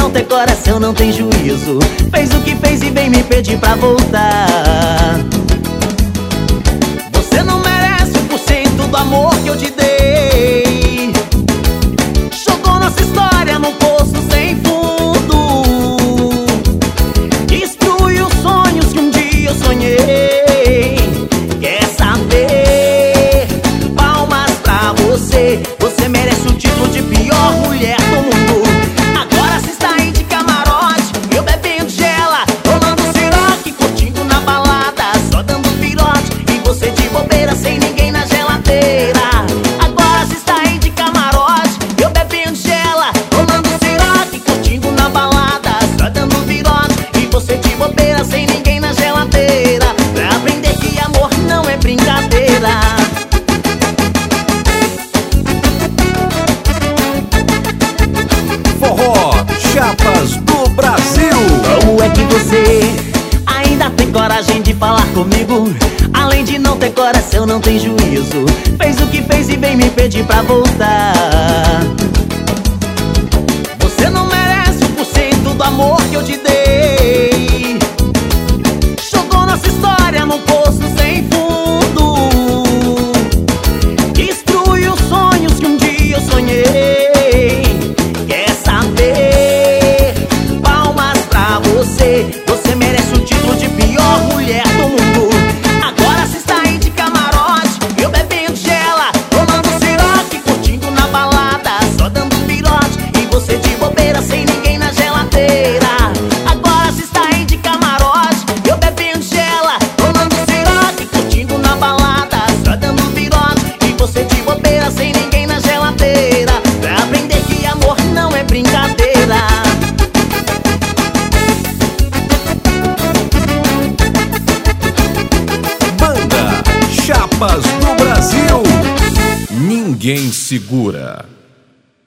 não ter coração, não tem juízo. Fez o que fez e vem me pedir pra voltar. Você não merece 1% do amor que eu te dei. Jogou nossa história num poço sem fundo. Destruiu os sonhos que um dia eu sonhei. Quer saber? Palmas pra você. Você merece o título de pior mulher do mundo. Agora cê está aí de camarote, eu bebendo gela, rolando siroque, curtindo na balada, só dando pirote. E você de bobeira, sem ninguém na geladeira. Agora cê está aí de camarote, eu bebendo gela, rolando siroque, curtindo na balada, só dando pirote. E você de bobeira, sem ninguém na geladeira. Pra aprender que amor não é brincadeira. Forró Chapas do Brasil. Como é que você ainda tem coragem de falar comigo? Além de não ter coração, não tem juízo. Fez o que fez e vem me pedir pra voltar. Você não merece 1% do amor que eu te dei. Jogou nossa história num poço sem fundo. Destruiu os sonhos que um dia eu sonhei. Quer saber? Palmas pra você. Você merece o título de pior mulher do mundo. Agora cê está aí de camarote, eu bebendo gela, rolando siroque, curtindo na balada, só dando pirote. E você de bobeira, sem ninguém na geladeira. Agora cê está aí de camarote, eu bebendo gela, rolando siroque, curtindo na balada, só dando pirote. E você de bobeira, sem ninguém na geladeira. Pra aprender que amor não é brincadeira. Banda Chapas do Brasil. Ninguém segura.